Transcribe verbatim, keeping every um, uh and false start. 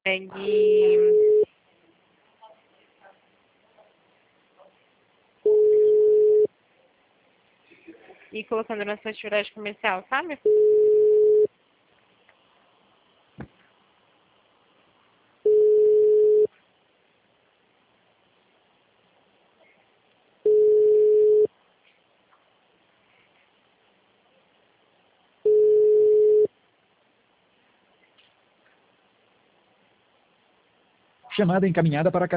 Pegue e colocando na sua atividade comercial, sabe? Chamada encaminhada para a